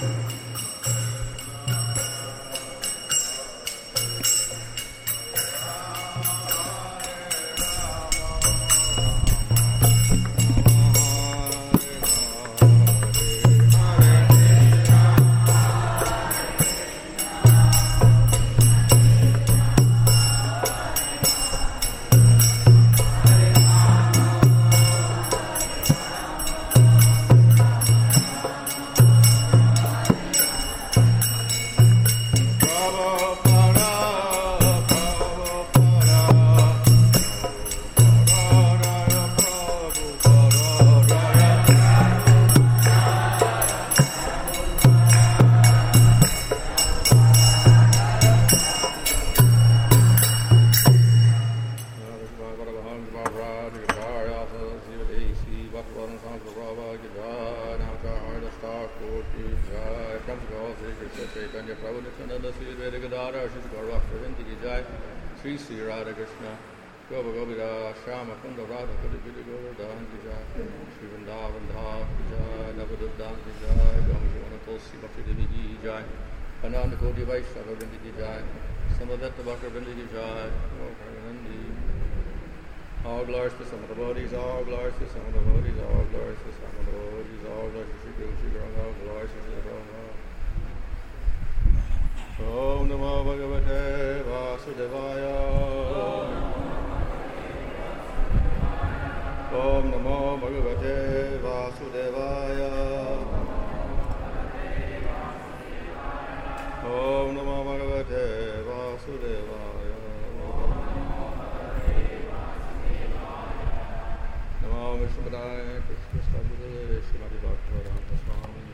Sri Sri Radha Krishna, Gopa Gopika, Shama Kunda Radha Kudi Kudi Govardhan Ki Jai, Sri Vrindavan Dham Ki Jai, Navaduddan Ki Jai, Gama Jivana Tulsi Bhakti Devi Ki Jai, Ananda Koti Vaishnava Vrinda Ki Jai, Samavetta Bhakta Vrinda Ki Jai, Nandi. All glories to some of the bodies, all glories to some of the bodies, all glories to some of the bodies, all glories to Sri Guru, Sri Guru, all glories to Sri Guru. Om Namo Bhagavate Vasudevaya. Om Namo Bhagavate Vasudevaya. Om Namo Bhagavate Vasudevaya. Namo Vishnupadaya Krishna Guru Srimati Bhaktivedanta Swami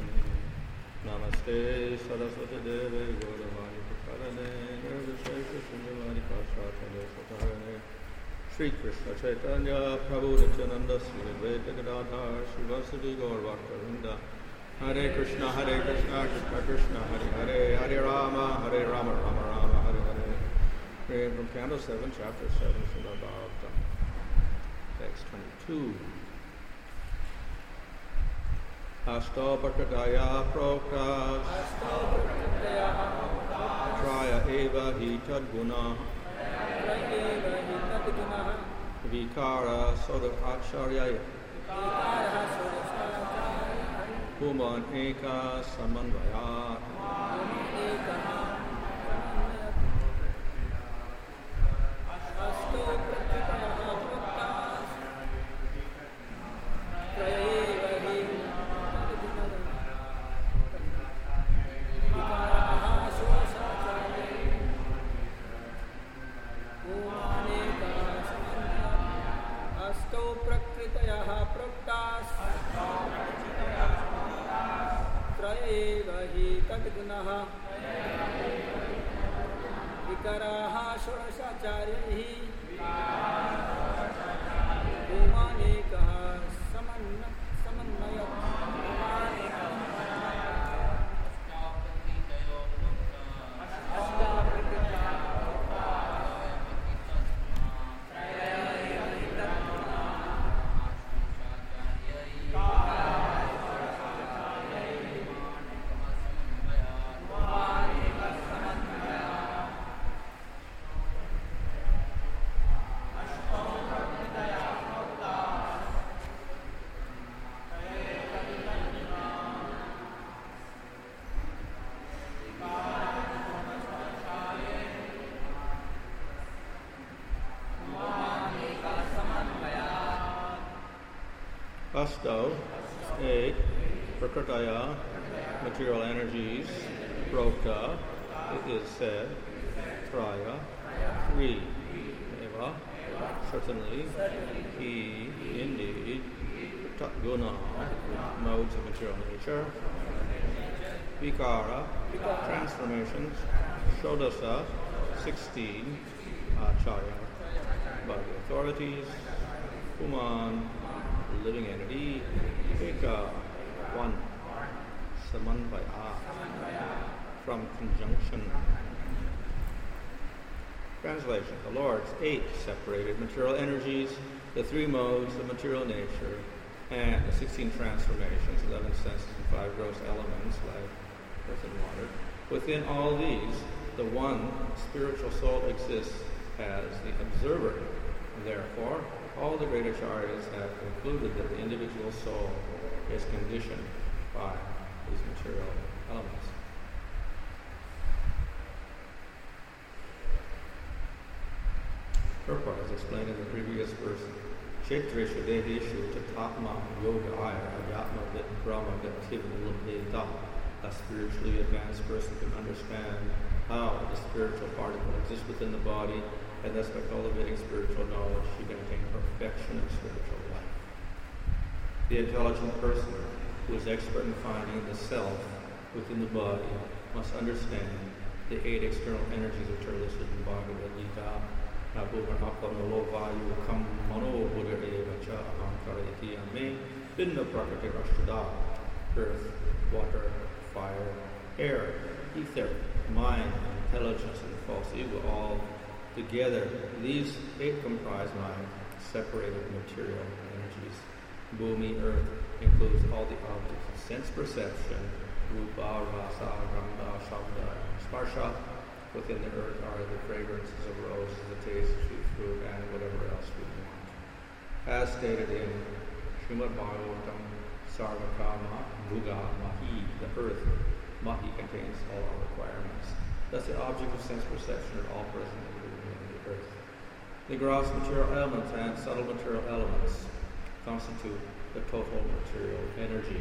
Namaste Saraswati Devi Gauravani Prasarane Nirvishesha Sundramani Pashatane Satarane Sri Krishna Chaitanya Prabhu Nityananda Sri Advaita Gadadhar Srivasadi Gaur Bhaktavinda Hare Krishna Krishna Krishna Hare Hare Hare Rama Rama Rama Hare Hare. Reading from Canto 7, Chapter 7, Srimad Bhagavatam. Text 22. Astopakataya proktas Traya eva hi tadguna Vikara soda acharya Puman eka samanvayat Vikaraha Shorasacharyahi Asto, 8, Prakritaya, material energies, Prokta, it is said, Traya, 3, Eva, certainly, he, indeed, Tatguna, modes of material nature, Vikara, transformations, Shodasa, 16, Acharya, by the authorities, Puman, living entity, Eka, 1, Samanvaya, from conjunction. Translation. The Lord's 8 separated material energies, the 3 modes of material nature, and the 16 transformations, 11 senses, and 5 gross elements, like earth and water. Within all these, the one spiritual soul exists as the observer. Therefore, all the great acharyas have concluded that the individual soul is conditioned by these material elements. Purport, as explained in the previous verse, Kshetreshu Dehishu Tatma Yoga Aya Ayatma Vit Brahma Vita. A spiritually advanced person can understand how the spiritual particle exists within the body, and thus by cultivating spiritual knowledge, she can attain perfection in spiritual life. The intelligent person who is expert in finding the self within the body must understand the 8 external energies which are listed in Bhagavad Gita. Earth, water, fire, air, ether, mind, intelligence, and false ego, all together. These 8 comprise mind, separated material energies. Bhumi, earth, includes all the objects of sense perception, rupa, rasa, gandha, shabda, sparsha. Within the earth are the fragrances of roses, the taste of sweet fruit, and whatever else we want. As stated in Srimad Bhagavatam, Sarvakama, Bhuga, Mahi, the earth. Mahi contains all our requirements. Thus the object of sense perception are all present in the earth. The gross material elements and subtle material elements constitute the total material energy.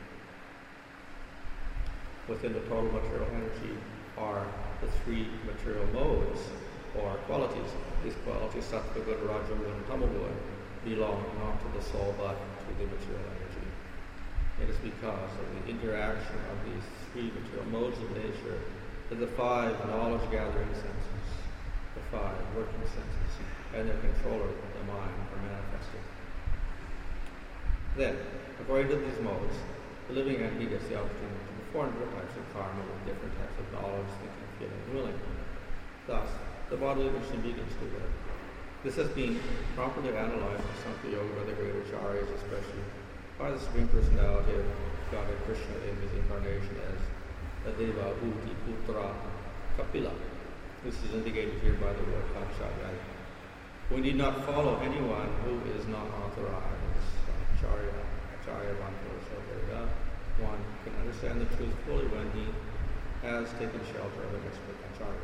Within the total material energy are the 3 material modes or qualities. These qualities, sattva good, raja good, and tama good, belong not to the soul but to the material energy. It is because of the interaction of these 3 material modes of nature that the 5 knowledge-gathering senses, the 5 working senses, and their controller, the mind, are manifested. Then, according to these modes, the living entity gets the opportunity to perform different types of karma with different types of knowledge, thinking, feeling, and willing. Thus, the bodily mission begins to work. This has been properly analyzed in Sankhya Yoga by the great acharyas, especially by the Supreme Personality of Godhead Krishna in his incarnation as the Deva Bhuti Putra Kapila. This is indicated here by the word Kapshaya. We need not follow anyone who is not authorized. Acharya Vanpurusha. One can understand the truth fully when he has taken shelter of an expert acharya.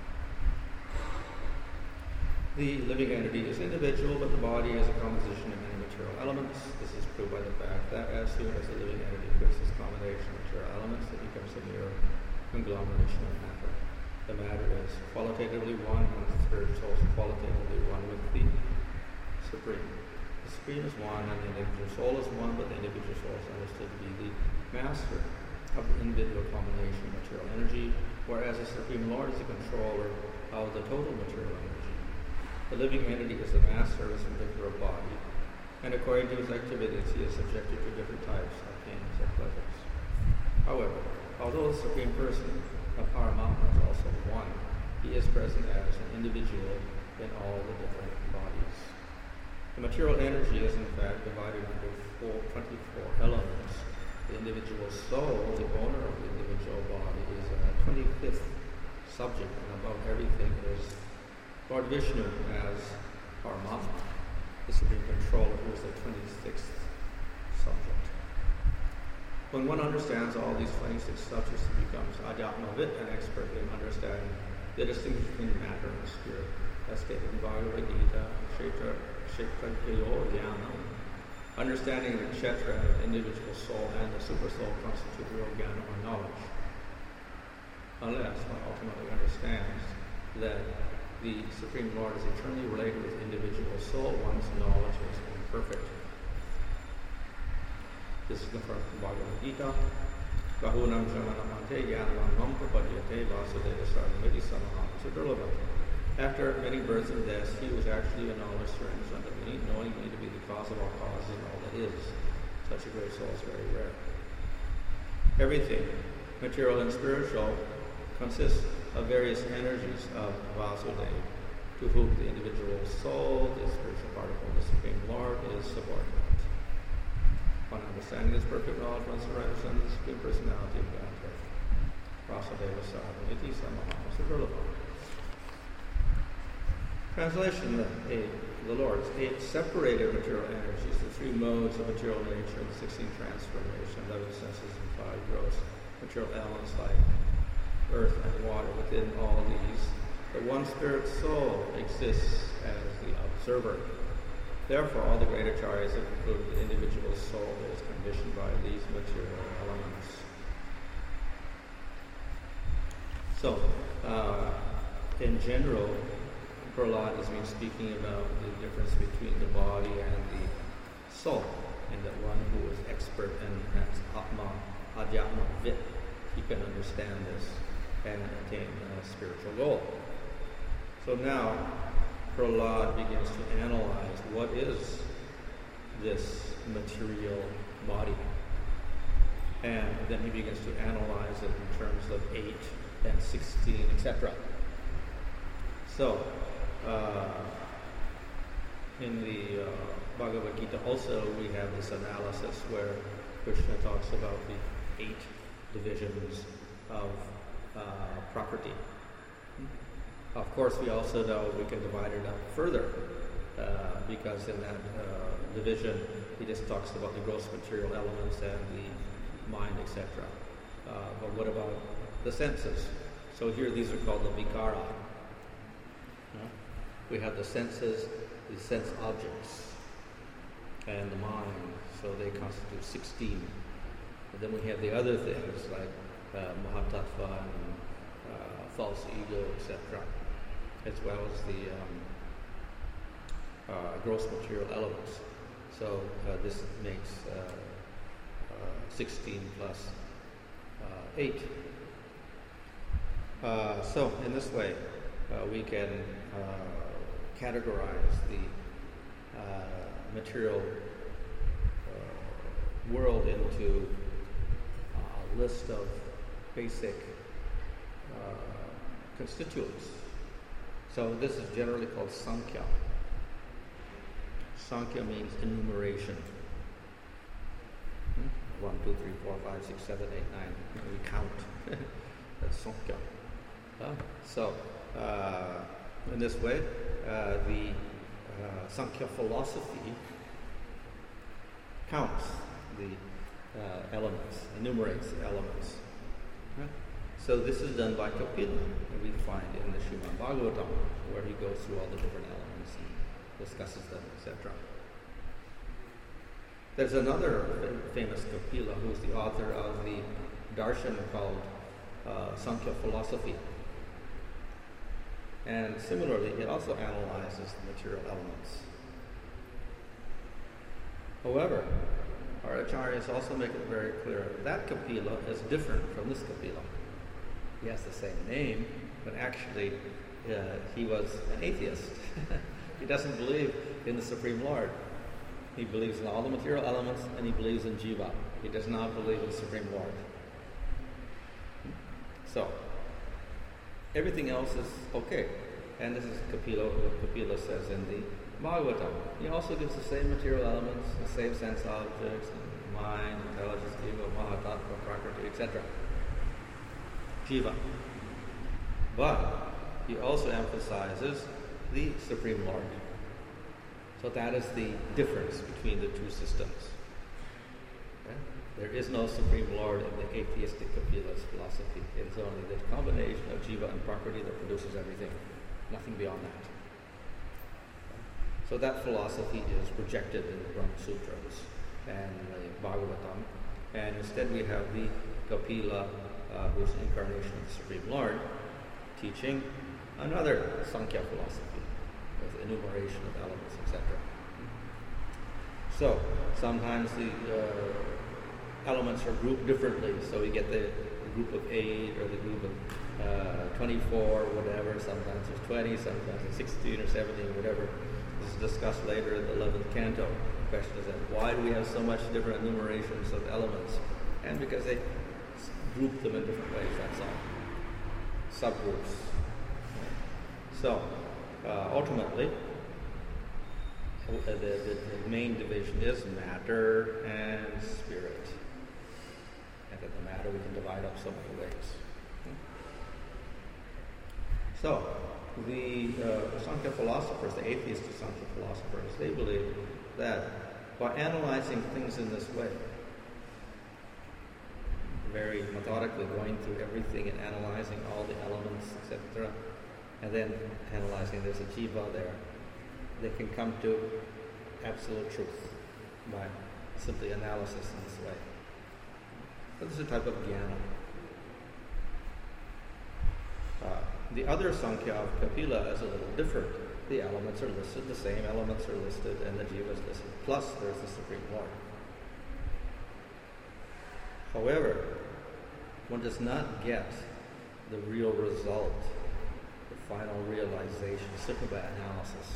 The living entity is individual, but the body is a composition of many material elements. This is proved by the fact that as soon as the living entity quits this combination of material elements, it becomes a mere conglomeration of matter. The matter is qualitatively one, and the spirit soul is qualitatively one with the Supreme. The Supreme is one, and the individual soul is one, but the individual soul is understood to be the master of the individual combination of material energy, whereas the Supreme Lord is the controller of the total material energy. The living entity is the master of his particular body, and according to his activities, he is subjected to different types of pains and pleasures. However, although the Supreme Person of Paramatma is also one, he is present as an individual in all the different bodies. The material energy is in fact divided into 24 elements. The individual soul, the owner of the individual body, is a 25th subject, and above everything is Lord Vishnu as Paramatma, the Supreme Controller, who is the 26th subject. When one understands all these 26 subjects, he becomes Adhyatmavit, an expert in understanding the distinction between matter and spirit. As stated in Bhagavad Gita, Kshetrayo Jnana. Understanding the Kshetra, the individual soul, and the super soul constitute real Jnana or knowledge. Unless one ultimately understands that the Supreme Lord is eternally related with the individual soul, one's knowledge is imperfect. This is confirmed from Bhagavad Gita. Bahunam Jamanamante Yanam Prapadyate Vasudeva Sarvamiti Samaham Sudurlabha. After many births and deaths, he was actually a knowledge surrenders unto me, knowing me to be the cause of all causes and all that is. Such a great soul is very rare. Everything, material and spiritual, consists of various energies of Vasudeva, to whom the individual soul, the spiritual particle of the Supreme Lord, is subordinate. One understanding is perfect knowledge, one surrenders and the Supreme Personality of Godhead. Vasudeva Sadhu, Iti Samahama Supralabha. Translation, the Lord's 8 separated material energies, the 3 modes of material nature, the 16 transformation, 11 senses, and 5 gross material elements like earth and water. Within all these, the one spirit soul exists as the observer. Therefore, all the great acharyas have concluded the individual soul is conditioned by these material elements. So, in general, Prahlad has been speaking about the difference between the body and the soul, and that one who is expert and has Atma, Adhyatma Vit, he can understand this and attain a spiritual goal. So now, Prahlad begins to analyze what is this material body. And then he begins to analyze it in terms of 8 and 16, etc. So, in the Bhagavad Gita also we have this analysis where Krishna talks about the 8 divisions of Prakriti. Of course, we also know we can divide it up further because in that division he just talks about the gross material elements and the mind, etc. But what about the senses? So here these are called the vikara. We have the senses, the sense objects, and the mind, so they constitute 16. And then we have the other things like Mahatattva and false ego, etc., as well as the gross material elements. So this makes 16 plus 8. So in this way, we can categorize the material world into a list of basic constituents. So this is generally called Sankhya. Sankhya means enumeration. 1, 2, 3, 4, 5, 6, 7, 8, 9. We count. That's Sankhya. So, in this way, the Sankhya philosophy counts the elements, enumerates the elements. So this is done by Kapila, and we find in the Srimad Bhagavatam, where he goes through all the different elements and discusses them, etc. There's another famous Kapila who's the author of the darshan called Sankhya philosophy. And similarly, it also analyzes the material elements. However, our acharyas also make it very clear that Kapila is different from this Kapila. He has the same name, but actually he was an atheist. He doesn't believe in the Supreme Lord. He believes in all the material elements, and he believes in Jiva. He does not believe in the Supreme Lord. So, everything else is okay. And this is Kapila, what Kapila says in the Bhagavatam. He also gives the same material elements, the same sense objects, mind, intelligence, ego, Mahatattva, Prakriti, etc. Jiva. But he also emphasizes the Supreme Lord. So that is the difference between the two systems. Okay? There is no Supreme Lord in the atheistic Kapila's philosophy. It is only the combination of Jiva and Prakriti that produces everything. Nothing beyond that. So that philosophy is projected in the Brahma Sutras and the Bhagavatam. And instead we have the Kapila, who is the incarnation of the Supreme Lord, teaching another Sankhya philosophy with enumeration of elements, etc. So sometimes the elements are grouped differently. So we get the group of 8 or the group of 24, whatever. Sometimes there's 20, sometimes it's 16 or 17, whatever. This is discussed later in the 11th canto. The question is that why do we have so much different enumerations of elements? And because they group them in different ways, that's all. Subgroups. So, ultimately, the main division is matter and spirit. And that the matter we can divide up so many ways. So, the Sankhya philosophers, the atheist Sankhya philosophers, they believe that by analyzing things in this way, very methodically going through everything and analyzing all the elements, etc., and then analyzing there's a jiva there, they can come to absolute truth by simply analysis in this way. So this is a type of jnana. The other Sankhya of Kapila is a little different. The elements are listed, the same elements are listed, and the jiva is listed. Plus, there's the Supreme Lord. However, one does not get the real result, the final realization, simply by analysis.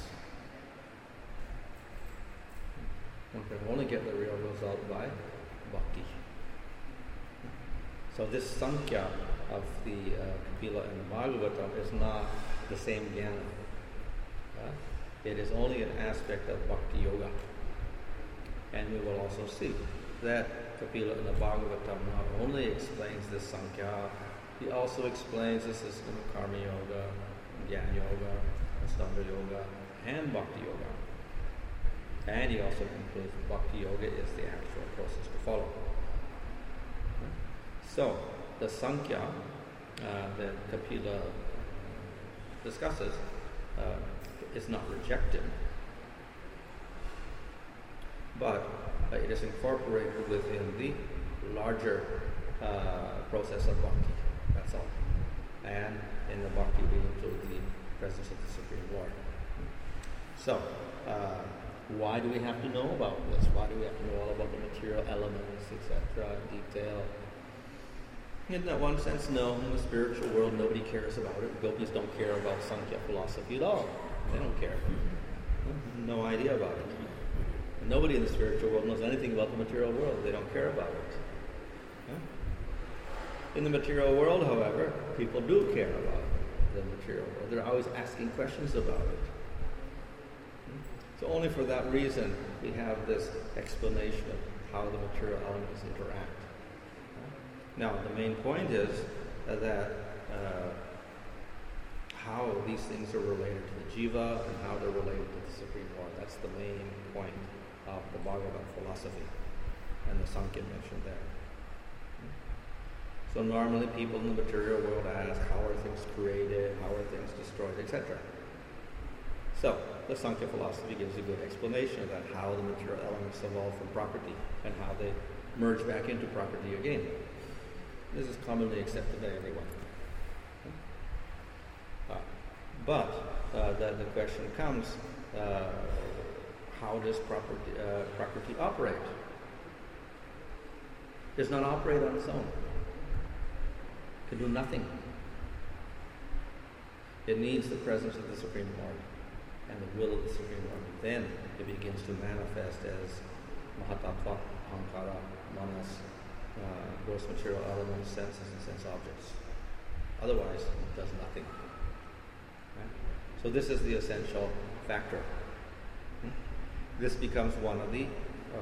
One can only get the real result by bhakti. So this Sankhya of the Kapila and the Bhagavatam is not the same jnana. It is only an aspect of bhakti yoga. And we will also see that Kapila in the Bhagavatam not only explains this Sankhya, he also explains the system of Karma Yoga, Jnana Yoga, Astanga Yoga, and Bhakti Yoga. And he also concludes that Bhakti Yoga is the actual process to follow. So, the Sankhya that Kapila discusses is not rejected, but it is incorporated within the larger process of bhakti. That's all. And in the bhakti we include the presence of the Supreme Lord. So, why do we have to know about this? Why do we have to know all about the material elements, etc., in detail? In that one sense, no. In the spiritual world, nobody cares about it. Gopis don't care about Sankhya philosophy at all. They don't care. No idea about it. Nobody in the spiritual world knows anything about the material world. They don't care about it. In the material world, however, people do care about the material world. They're always asking questions about it. So only for that reason we have this explanation of how the material elements interact. Now, the main point is that how these things are related to the jiva and how they're related to the Supreme Lord. That's the main point of the Bhagavad philosophy and the Sankhya mentioned there. So normally people in the material world ask, how are things created, how are things destroyed, etc. So the Sankhya philosophy gives a good explanation of that, how the material elements evolve from Prakriti and how they merge back into Prakriti again. This is commonly accepted by everyone. But the question comes, how does Prakriti operate? It does not operate on its own. It can do nothing. It needs the presence of the Supreme Lord and the will of the Supreme Lord. Then it begins to manifest as Mahatattva, Ahankara, Manas, gross material elements, senses, and sense objects. Otherwise, it does nothing. Right? So this is the essential factor. This becomes one of the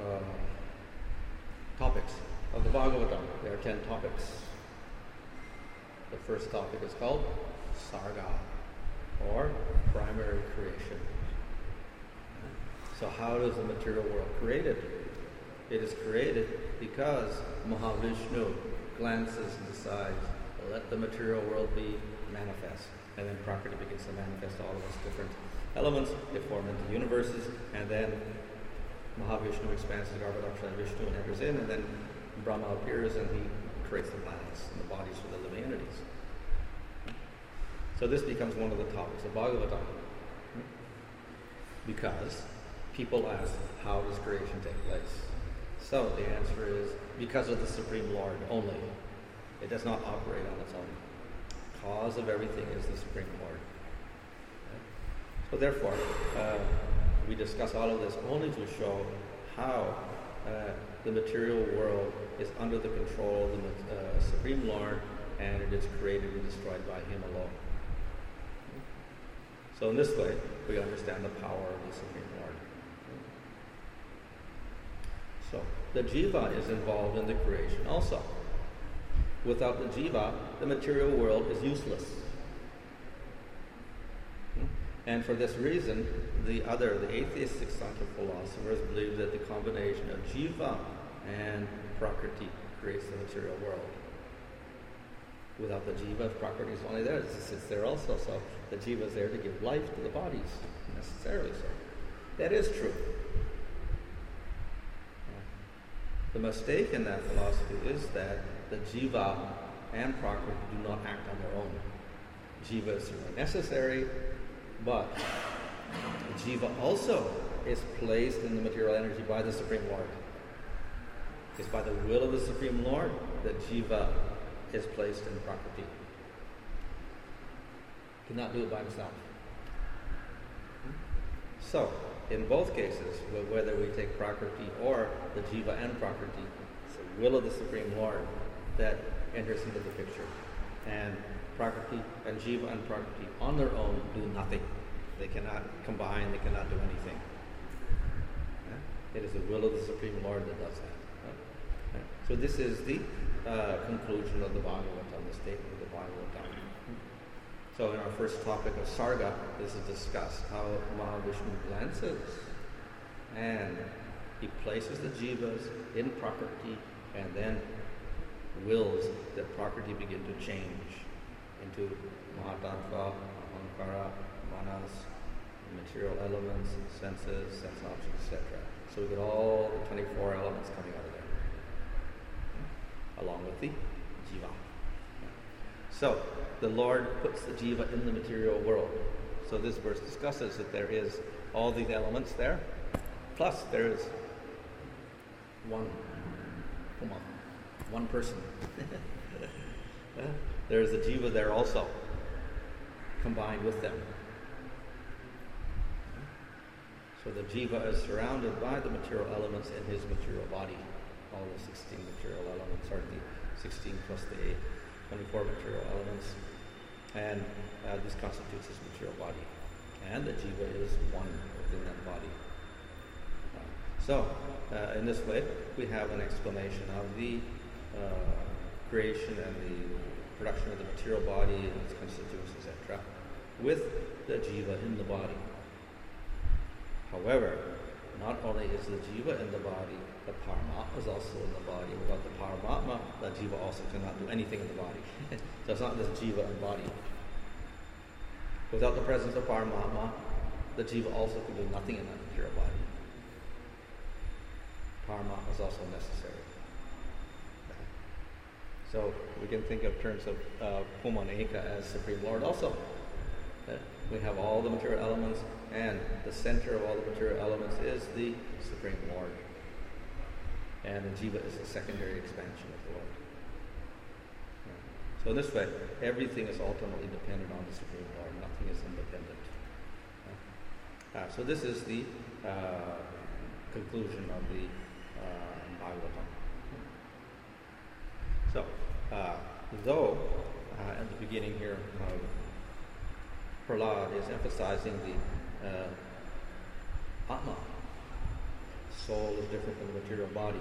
topics of the Bhagavatam. There are 10 topics. The first topic is called Sarga, or primary creation. So how is the material world created? It is created because Mahavishnu glances and decides, let the material world be manifest. And then Prakriti begins to manifest all of its different elements. They form into universes, and then Mahavishnu expands the Garbhodakshana and Vishnu and enters in, and then Brahma appears and he creates the planets and the bodies for the living entities. So this becomes one of the topics of Bhagavatam. Because people ask, how does creation take place? So the answer is, because of the Supreme Lord only. It does not operate on its own. Cause of everything is the Supreme Lord. So therefore, we discuss all of this only to show how the material world is under the control of the Supreme Lord, and it is created and destroyed by Him alone. So in this way, we understand the power of the Supreme Lord. So the jiva is involved in the creation also. Without the jiva, the material world is useless. And for this reason, the atheistic Sankhya philosophers believe that the combination of jiva and prakriti creates the material world. Without the jiva, if prakriti is only there, it sits there also. So the jiva is there to give life to the bodies, necessarily so. That is true. The mistake in that philosophy is that the jiva and prakriti do not act on their own. Jiva is certainly necessary, but jiva also is placed in the material energy by the Supreme Lord. It's by the will of the Supreme Lord that jiva is placed in prakriti. He cannot do it by himself. So, in both cases, whether we take prakriti or the jiva and prakriti, it's the will of the Supreme Lord that enters into the picture. And prakriti and jiva and prakriti on their own do nothing. They cannot combine, they cannot do anything. It is the will of the Supreme Lord that does that. So this is the conclusion of the Bhagavatam, the statement of the Bhagavatam. So in our first topic of Sarga, this is discussed how Mahavishnu glances and he places the jivas in prakriti and then wills that prakriti begin to change into Mahatattva, Ahankara, Manas, material elements, senses, sense objects, etc. So we get all the 24 elements coming out of there, along with the jiva. So the Lord puts the jiva in the material world. So this verse discusses that there is all these elements there, plus there is one person. There is a jiva there also, combined with them. So the jiva is surrounded by the material elements in his material body. All the 16 material elements, or the 16 plus the 8, 24 material elements. And this constitutes his material body. And the jiva is one within that body. So, in this way, we have an explanation of the creation and the production of the material body and its constituents, etc., with the jiva in the body. However, not only is the jiva in the body, the Paramatma is also in the body. Without the Paramatma, the jiva also cannot do anything in the body. So it's not just jiva and body. Without the presence of Paramatma, the jiva also can do nothing in that material body. Paramatma is also necessary. So we can think of terms of Pumaneka as Supreme Lord also. We have all the material elements, and the center of all the material elements is the Supreme Lord. And the jiva is a secondary expansion of the Lord. So in this way, everything is ultimately dependent on the Supreme Lord. Nothing is independent. So this is the conclusion of the Bhagavatam. So, though at the beginning here, Prahlad is emphasizing the Atma. Soul is different from the material body.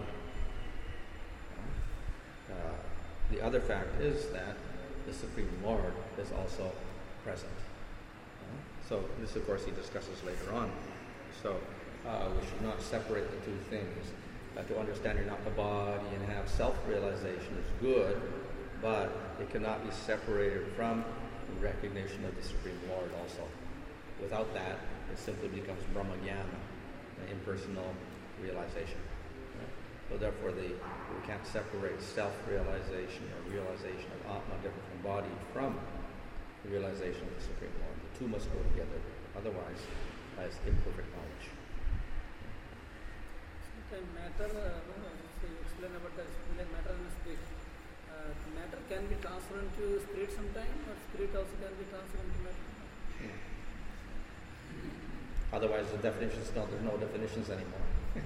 The other fact is that the Supreme Lord is also present. So this, of course, he discusses later on. So we should not separate the two things. To understand you're not the body and have self-realization is good, but it cannot be separated from the recognition of the Supreme Lord also. Without that, it simply becomes Brahma-jnana, an impersonal realization. So therefore, we can't separate self-realization or realization of Atma, different from body, from the realization of the Supreme Lord. The two must go together. Otherwise, it's imperfect knowledge. Matter, you explain about the matter and spirit. Matter can be transferred to spirit sometime, or spirit also can be transferred to matter. Otherwise, the definitions there's no definitions anymore.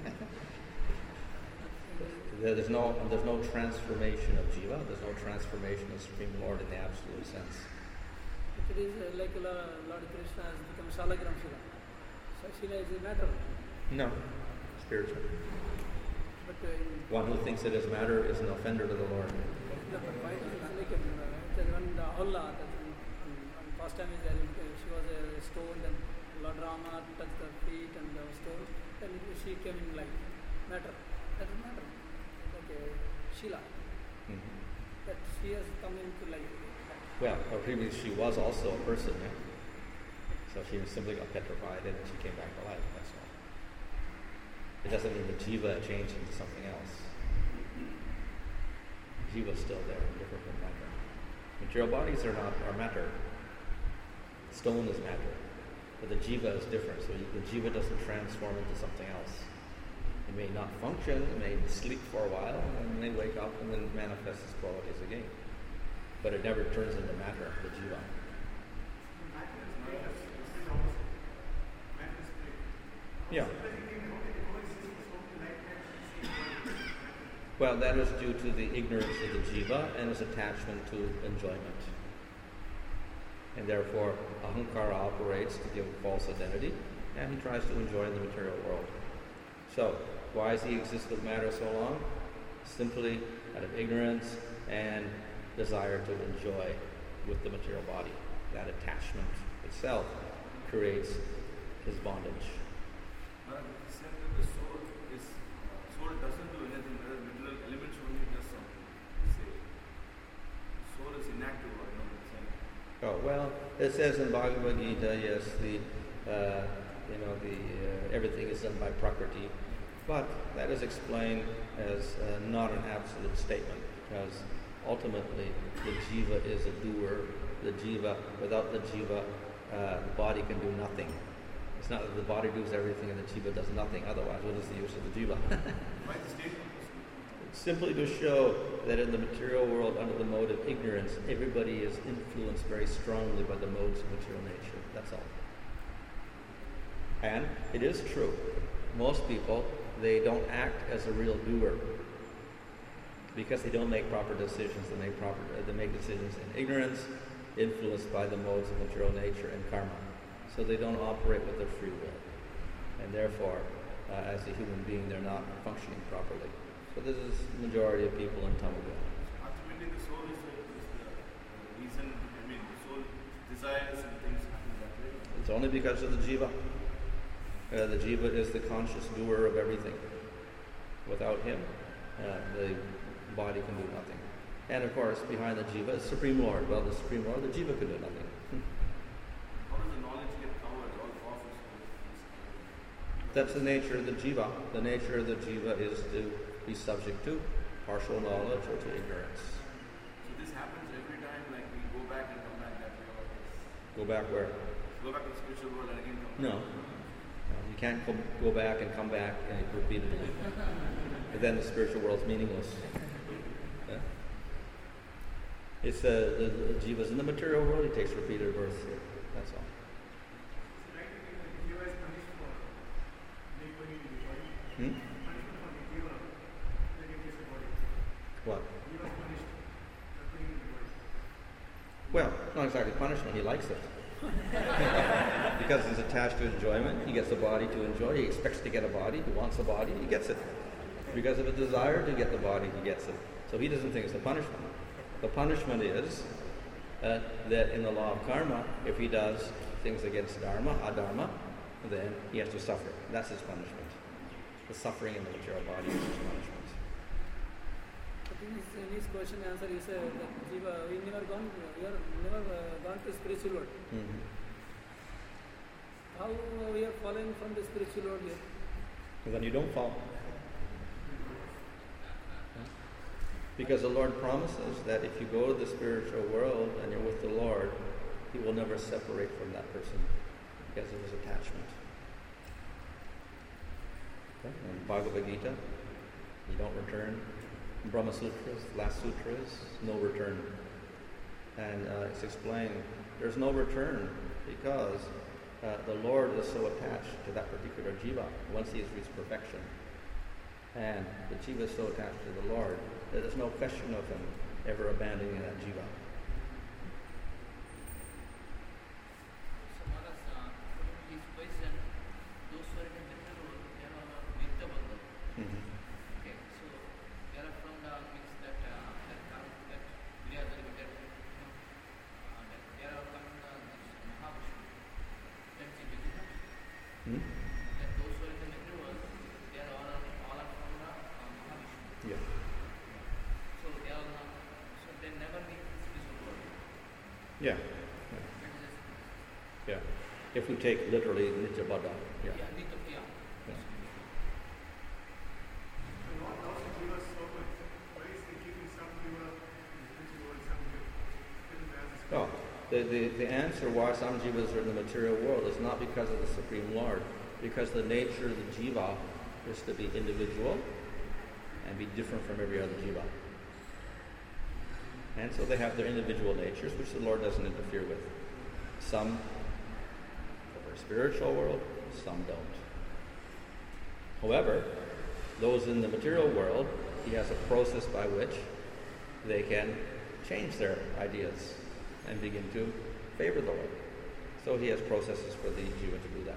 There's no transformation of jiva. There's no transformation of Supreme Lord in the absolute sense. If it is like Lord Krishna has become Shalagram Shila, so Shila is a matter. No, spiritual. But But One who thinks it is matter is an offender to the Lord. why does it like when the Allah, first time is there, she was stoned and Lord Rama touched her feet and was stoned, then she came in like matter. That is matter. Like Sheila. Mm-hmm. That she has come into like. Well, previously she was also a person, yeah? So she simply got petrified and she came back to life, that's all. It doesn't mean the jiva changed into something else. Jiva's still there, different from matter. Material bodies are matter. Stone is matter. But the jiva is different, so the jiva doesn't transform into something else. It may not function, it may sleep for a while, and may wake up and then manifest its qualities again. But it never turns into matter, the jiva. Yeah. Well, that is due to the ignorance of the jiva and his attachment to enjoyment. And therefore, ahankara operates to give a false identity, and he tries to enjoy the material world. So, why does he exist with matter so long? Simply out of ignorance and desire to enjoy with the material body. That attachment itself creates his bondage. He said that the soul doesn't do anything, whereas material elements only does something. Say, soul is inactive or not the same. Oh well, it says in Bhagavad Gita, yes, everything is done by Prakriti, but that is explained as not an absolute statement, because ultimately the jiva is a doer. The jiva, without the jiva, the body can do nothing. It's not that the body does everything and the jiva does nothing. Otherwise, what is the use of the jiva? Why the statement? It's simply to show that in the material world, under the mode of ignorance, everybody is influenced very strongly by the modes of material nature. That's all. And it is true. Most people, they don't act as a real doer because they don't make proper decisions. They make decisions in ignorance, influenced by the modes of material nature and karma. So they don't operate with their free will. And therefore, as a human being, they're not functioning properly. So this is the majority of people in Tamaga. Ultimately, the soul is the reason, the soul desires and things happen that way. It's only because of the jiva. The jiva is the conscious doer of everything. Without him, the body can do nothing. And of course, behind the jiva is Supreme Lord. Well, the Supreme Lord, the jiva can do nothing. How does the knowledge get covered? All forces. That's the nature of the jiva. The nature of the jiva is to be subject to partial knowledge or to ignorance. So this happens every time, like we go back and come back that way always. Go back where? Go back to the spiritual world and again come No. back. You can't go back and come back and repeatedly. But then the spiritual world's meaningless. Yeah? It's the jiva's in the material world, he takes repeated births here. That's all. Hmm? What? Well, not exactly punishment, he likes it. Because he's attached to enjoyment, he gets the body to enjoy, he expects to get a body, he wants a body, he gets it. Because of a desire to get the body, he gets it. So he doesn't think it's a punishment. The punishment is that in the law of karma, if he does things against dharma, adharma, then he has to suffer. That's his punishment. The suffering in the material body is his punishment. In his question answer, he said that jiva, we have never gone to spiritual world. Mm-hmm. How we are falling from the spiritual world here? Then you don't fall. Because the Lord promises that if you go to the spiritual world and you're with the Lord, He will never separate from that person because of his attachment. Okay? In Bhagavad Gita, you don't return. In Brahma Sutras, last sutra is no return. And it's explained there's no return because the Lord is so attached to that particular jiva once he has reached perfection. And the jiva is so attached to the Lord that there's no question of him ever abandoning that jiva. Yeah. Yeah. If we take literally Nityabada. Yeah. Yeah, yeah. Yeah. And what also give us so much? Why is he keeping some jiva in the spiritual world, some hidden as a Oh, the answer why some jivas are in the material world is not because of the Supreme Lord, because the nature of the jiva is to be individual and be different from every other jiva. And so they have their individual natures, which the Lord doesn't interfere with. Some over spiritual world, some don't. However, those in the material world, he has a process by which they can change their ideas and begin to favor the Lord. So he has processes for the jiva to do that.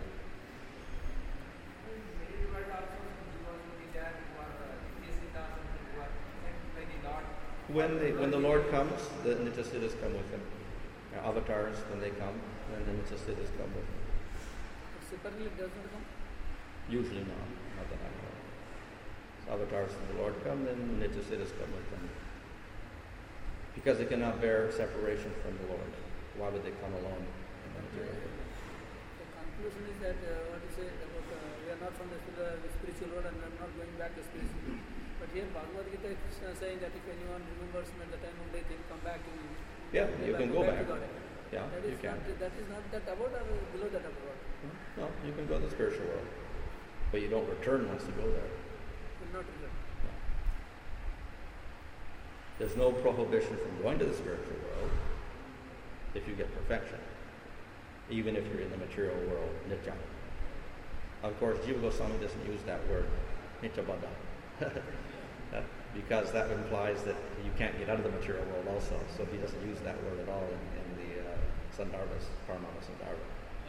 When the Lord comes, the Nityasiddhas come with him. Avatars, when they come, and the Nityasiddhas come with him. Separately it does not come? Usually not that I know of. So avatars when the Lord come, then the Nityasiddhas come with them. Because they cannot bear separation from the Lord. Why would they come alone? The conclusion is that what you say about we are not from the spiritual world and we are not going back to spiritual world. But here Bhagavad Gita is saying that if anyone remembers me at the time of death, he will come back to me. Yeah, you can go back. To God. Yeah, That you is can. that is not that above or below that above. No, you can go to the spiritual world. But you don't return once you go there. Will not return. No. There's no prohibition from going to the spiritual world if you get perfection, even if you're in the material world, nitya. Of course, Jiva Goswami doesn't use that word, nityabada, because that implies that you can't get out of the material world also. So he doesn't use that word at all in the Sandarbhas, Paramana Sandarbha.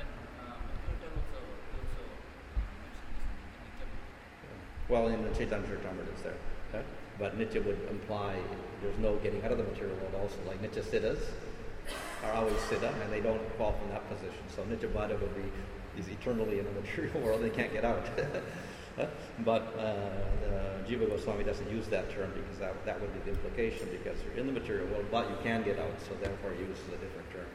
Well, in the Chaitanya Charitamrita it's there. Okay? But Nitya would imply there's no getting out of the material world also. Like Nitya Siddhas are always Siddha and they don't fall from that position. So Nitya Bada would be, he's eternally in the material world, they can't get out. But Jiva Goswami doesn't use that term because that would be the implication, because you're in the material world, but you can get out, so therefore he uses a different term.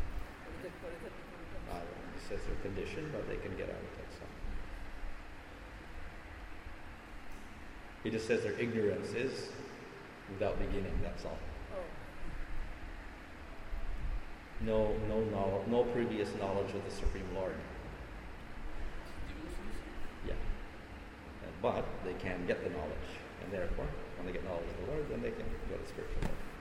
He says they're conditioned, but they can get out. That's all. He just says their ignorance is without beginning, that's all. No knowledge, no previous knowledge of the Supreme Lord. Yeah. But they can get the knowledge, and therefore, when they get knowledge of the Lord, then they can go to spiritual life.